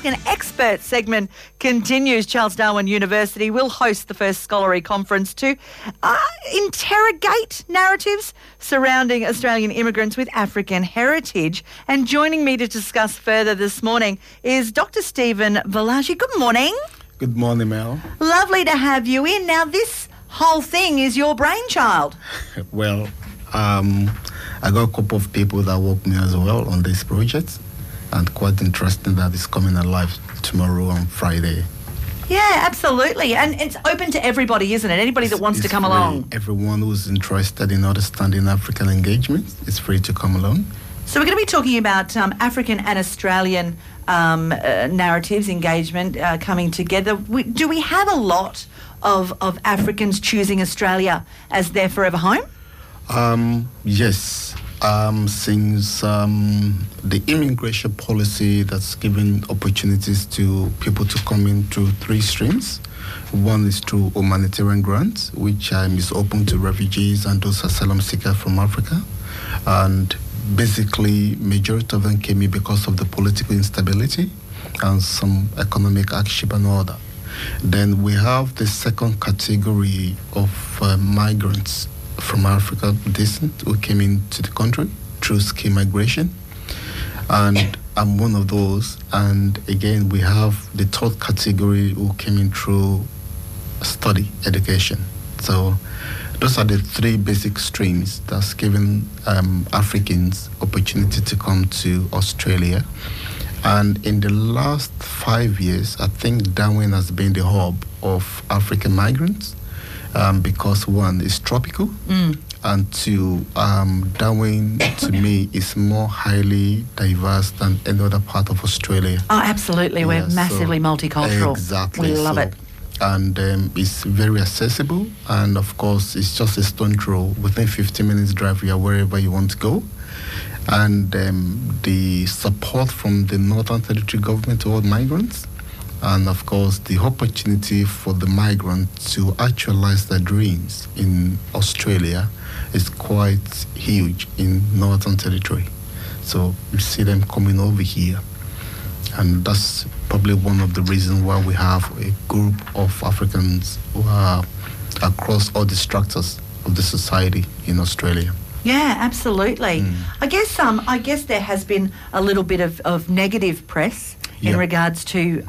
African Expert segment continues. Charles Darwin University will host the first scholarly conference to interrogate narratives surrounding Australian immigrants with African heritage. And joining me to discuss further this morning is Dr. Stephen Valachi. Good morning. Good morning, Mel. Lovely to have you in. Now, this whole thing is your brainchild. Well, I got a couple of people that work with me as well on this project, and quite interesting that it's coming alive tomorrow on Friday. Yeah, absolutely. And it's open to everybody, isn't it? Anybody that wants to come along. Everyone who's interested in understanding African engagement is free to come along. So we're going to be talking about African and Australian narratives, engagement coming together. Do we have a lot of Africans choosing Australia as their forever home? Yes. Since the immigration policy that's given opportunities to people to come in through three streams. One is through humanitarian grants, which is open to refugees and those asylum seekers from Africa. And basically, majority of them came in because of the political instability and some economic hardship and all that. Then we have the second category of migrants from Africa descent who came into the country through scheme migration. And I'm one of those. And again, we have the third category who came in through study, education. So those are the three basic streams that's given Africans opportunity to come to Australia. And in the last 5 years, I think Darwin has been the hub of African migrants because one is tropical, and two, Darwin to me is more highly diverse than any other part of Australia. Oh, absolutely. We're massively multicultural. Exactly. We love it. And it's very accessible, and of course it's just a stone throw. Within 15 minutes drive, you are wherever you want to go. And the support from the Northern Territory government toward migrants, and of course the opportunity for the migrant to actualize their dreams in Australia is quite huge in Northern Territory. So you see them coming over here. And that's probably one of the reasons why we have a group of Africans who are across all the structures of the society in Australia. Yeah, absolutely. I guess there has been a little bit of negative press in regards to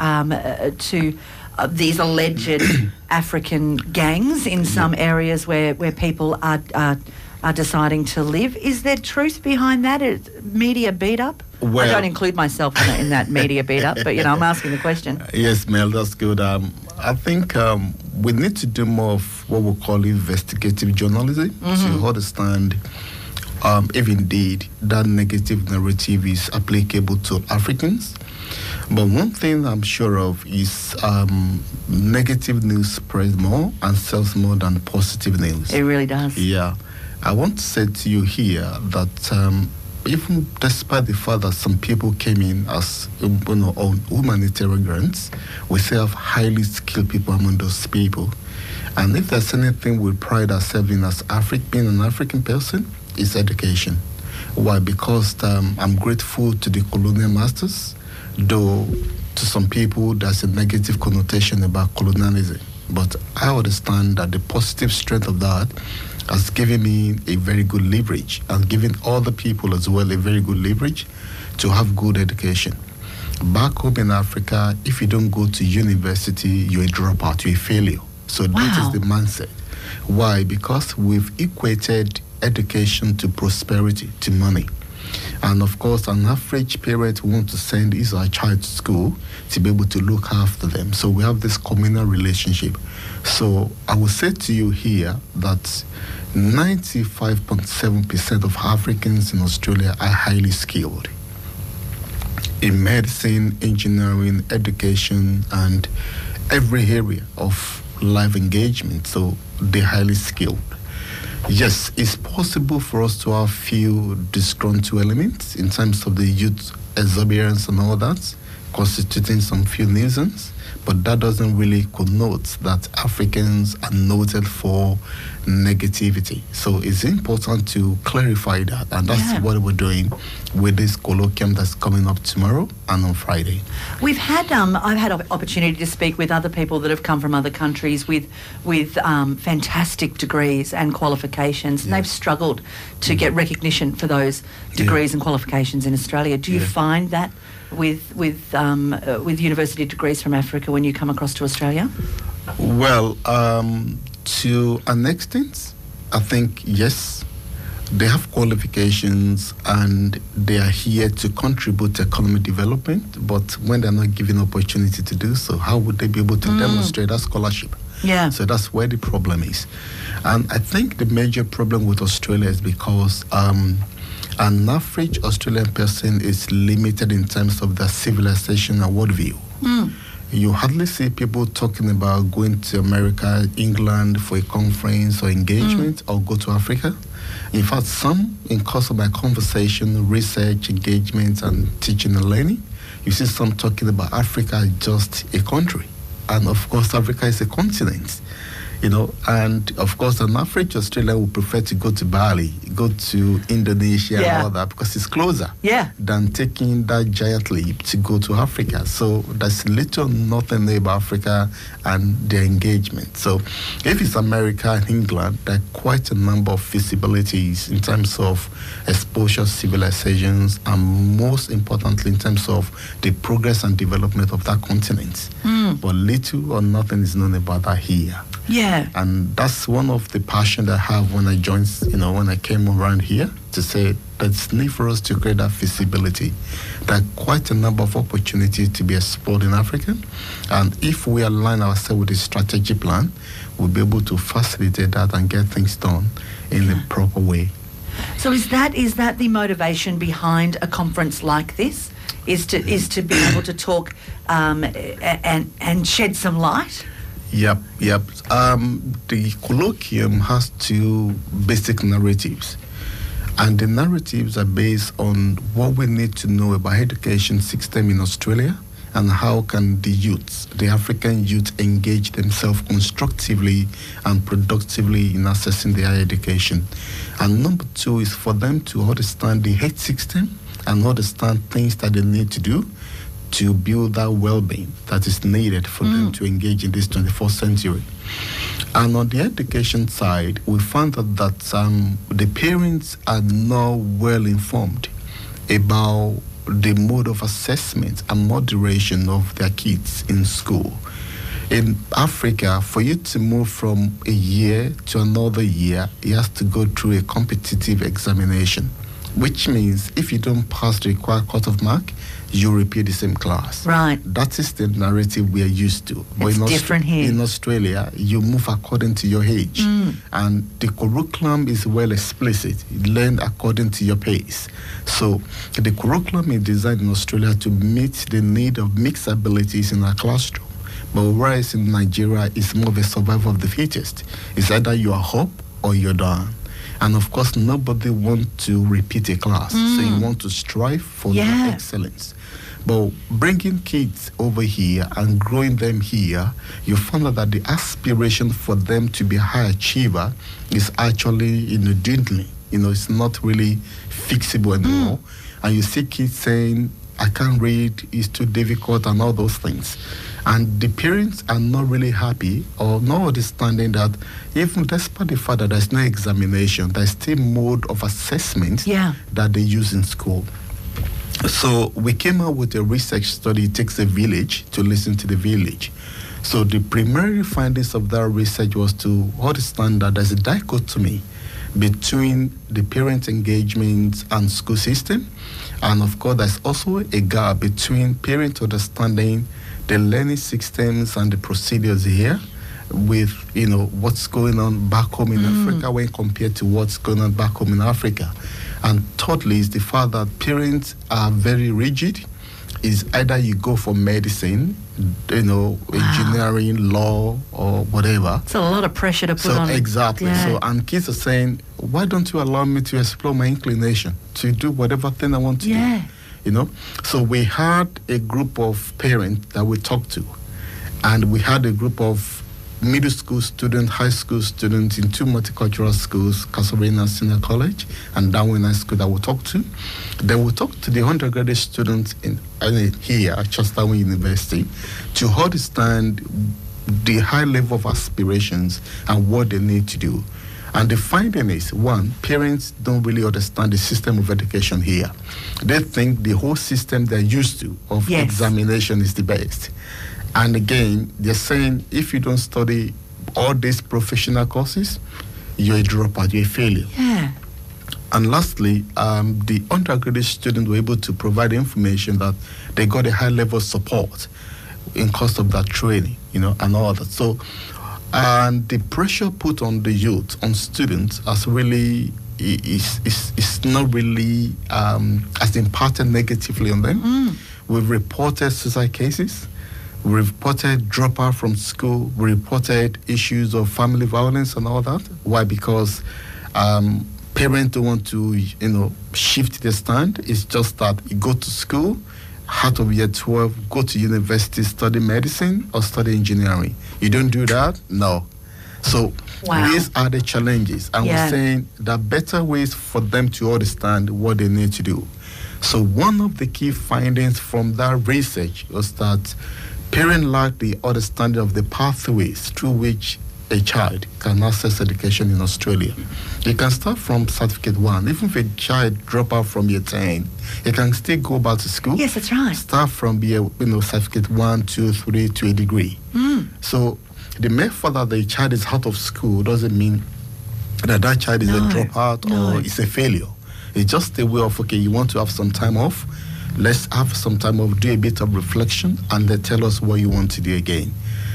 these alleged African gangs in some areas where people are deciding to live. Is there truth behind that? Is media beat up? Well, I don't include myself in that media beat up, but I'm asking the question. Yes, Mel, that's good. I think we need to do more of what we call investigative journalism to understand if indeed that negative narrative is applicable to Africans. But one thing I'm sure of is negative news spreads more and sells more than positive news. It really does. Yeah. I want to say to you here that even despite the fact that some people came in as on humanitarian grants, we still have highly skilled people among those people. And if there's anything we pride ourselves in as being an African person, it's education. Why? Because I'm grateful to the colonial masters, though to some people there's a negative connotation about colonialism. But I understand that the positive strength of that has given me a very good leverage and given other people as well a very good leverage to have good education. Back home in Africa, if you don't go to university, you're a dropout, you're a failure. So that is the mindset. Why? Because we've equated education to prosperity, to money. And of course, an average parent wants to send his or her child to school to be able to look after them. So we have this communal relationship. So I will say to you here that 95.7% of Africans in Australia are highly skilled in medicine, engineering, education, and every area of life engagement. So they're highly skilled. Yes, it's possible for us to have few disgruntled elements in terms of the youth exuberance and all that, constituting some few nuisance, but that doesn't really connote that Africans are noted for negativity. So it's important to clarify that, and that's what we're doing with this colloquium that's coming up tomorrow and on Friday. We've had I've had opportunity to speak with other people that have come from other countries with fantastic degrees and qualifications, and they've struggled to get recognition for those degrees and qualifications in Australia. Do you find that with university degrees from Africa when you come across to Australia? Well, to an extent, I think yes, they have qualifications and they are here to contribute to economic development, but when they're not given opportunity to do so, how would they be able to demonstrate that scholarship? Yeah. So that's where the problem is. And I think the major problem with Australia is because an average Australian person is limited in terms of their civilization and worldview. You hardly see people talking about going to America, England for a conference or engagement or go to Africa. In fact, some, in course of my conversation, research, engagement, and teaching and learning, you see some talking about Africa as just a country. And of course, Africa is a continent. And of course, an average Australian would prefer to go to Bali, go to Indonesia and all that, because it's closer than taking that giant leap to go to Africa. So there's little nothing there about Africa and their engagement. So if it's America and England, there are quite a number of feasibilities in terms of exposure, civilizations, and most importantly, in terms of the progress and development of that continent. But little or nothing is known about that here. Yeah. And that's one of the passion that I have when I joined, when I came around here, to say there's need for us to create that feasibility. There are quite a number of opportunities to be explored in Africa. And if we align ourselves with a strategy plan, we'll be able to facilitate that and get things done in the proper way. So is that the motivation behind a conference like this? Is to be able to talk and shed some light? Yep. The colloquium has two basic narratives. And the narratives are based on what we need to know about education system in Australia and how can the African youth, engage themselves constructively and productively in accessing their higher education. And number two is for them to understand the health system and understand things that they need to do to build that well-being that is needed for them to engage in this 21st century. And on the education side, we found that the parents are not well informed about the mode of assessment and moderation of their kids in school. In Africa, for you to move from a year to another year, you have to go through a competitive examination, which means if you don't pass the required cut-off mark, you repeat the same class. Right. That is the narrative we are used to. It's different here. In Australia, you move according to your age. And the curriculum is well explicit. You learn according to your pace. So the curriculum is designed in Australia to meet the need of mixed abilities in our classroom. But whereas in Nigeria, it's more of a survival of the fittest. It's either you are up or you're down. And of course, nobody wants to repeat a class. So you want to strive for that excellence. But bringing kids over here and growing them here, you find out that the aspiration for them to be a high achiever is actually dwindling. It's not really fixable anymore. And you see kids saying, I can't read, it's too difficult, and all those things. And the parents are not really happy or not understanding that even despite the fact that there's no examination, there's still mode of assessment that they use in school. So we came out with a research study, It Takes a Village to Listen to the Village. So the primary findings of that research was to understand that there's a dichotomy between the parent engagement and school system. And of course, there's also a gap between parent understanding the learning systems and the procedures here with, what's going on back home in Africa when compared to what's going on back home in Africa. And thirdly is the fact that parents are very rigid. Is either you go for medicine, engineering, law, or whatever. It's a lot of pressure to put on. Exactly. Yeah. So, and kids are saying, why don't you allow me to explore my inclination to do whatever thing I want to do? So we had a group of parents that we talked to, and we had a group of middle school students, high school students in two multicultural schools, Casablanca Senior College and Darwin High School, that we talked to. Then we talked to the undergraduate students here at Charles Darwin University to understand the high level of aspirations and what they need to do. And the finding is, one, parents don't really understand the system of education here. They think the whole system they're used to of examination is the best. And again, they're saying if you don't study all these professional courses, you're a dropout, you're a failure. Yeah. And lastly, the undergraduate students were able to provide information that they got a high level of support in cost of that training, and all that. So, and the pressure put on the youth, on students, has really is not really has impacted negatively on them. We've reported suicide cases. We reported dropout from school. We reported issues of family violence and all that. Why? Because parents don't want to, shift their stand. It's just that you go to school, out of year 12, go to university, study medicine or study engineering. You don't do that? No. So these are the challenges. And we're saying there are better ways for them to understand what they need to do. So one of the key findings from that research was that parents lack the understanding of the pathways through which a child can access education in Australia. You can start from Certificate 1. Even if a child drop out from year 10, he can still go back to school. Yes, that's right. Start from year, Certificate 1, 2, 3 to a degree. So the mere fact that the child is out of school doesn't mean that child is a dropout or is a failure. It's just a way of, okay, you want to have some time off. Let's have some time off, do a bit of reflection, and then tell us what you want to do again.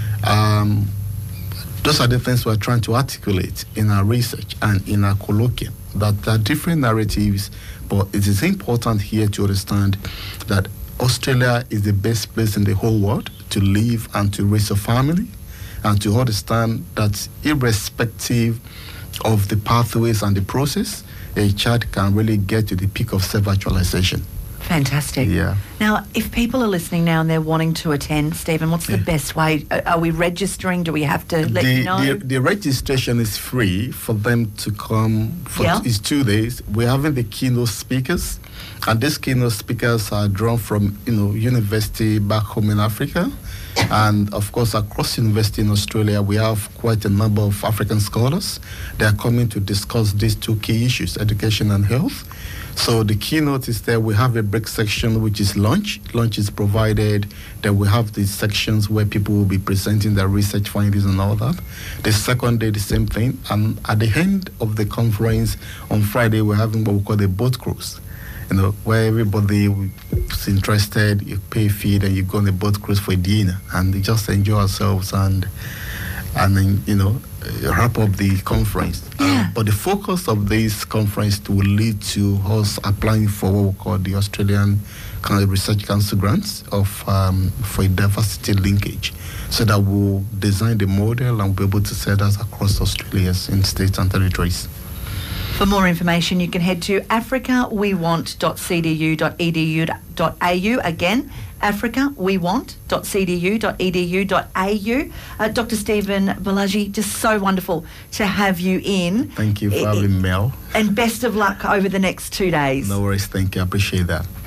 Those are the things we're trying to articulate in our research and in our colloquium, that there are different narratives, but it is important here to understand that Australia is the best place in the whole world to live and to raise a family, and to understand that irrespective of the pathways and the process, a child can really get to the peak of self-actualization. Fantastic. Yeah. Now, if people are listening now and they're wanting to attend, Stephen, what's the best way? Are we registering? Do we have to let you know? The registration is free for them to come. It's 2 days. We're having the keynote speakers, and these keynote speakers are drawn from university back home in Africa, and of course across university in Australia we have quite a number of African scholars. They are coming to discuss these two key issues, education and health. So the keynote is there. We have a break section, which is lunch. Lunch is provided. Then we have these sections where people will be presenting their research findings and all that. The second day, the same thing. And at the end of the conference on Friday, we're having what we call a boat cruise. Where everybody is interested, you pay a fee, and you go on a boat cruise for dinner, and we just enjoy ourselves and then, wrap up the conference. But the focus of this conference will lead to us applying for what we call the Australian Research Council grants for a diversity linkage, so that we'll design the model and be able to sell that across Australia in states and territories. For more information, you can head to africawewant.cdu.edu.au. Again, africawewant.cdu.edu.au. Dr. Stephen Balaji, just so wonderful to have you in. Thank you for having me, Mel. And best of luck over the next 2 days. No worries, thank you. I appreciate that.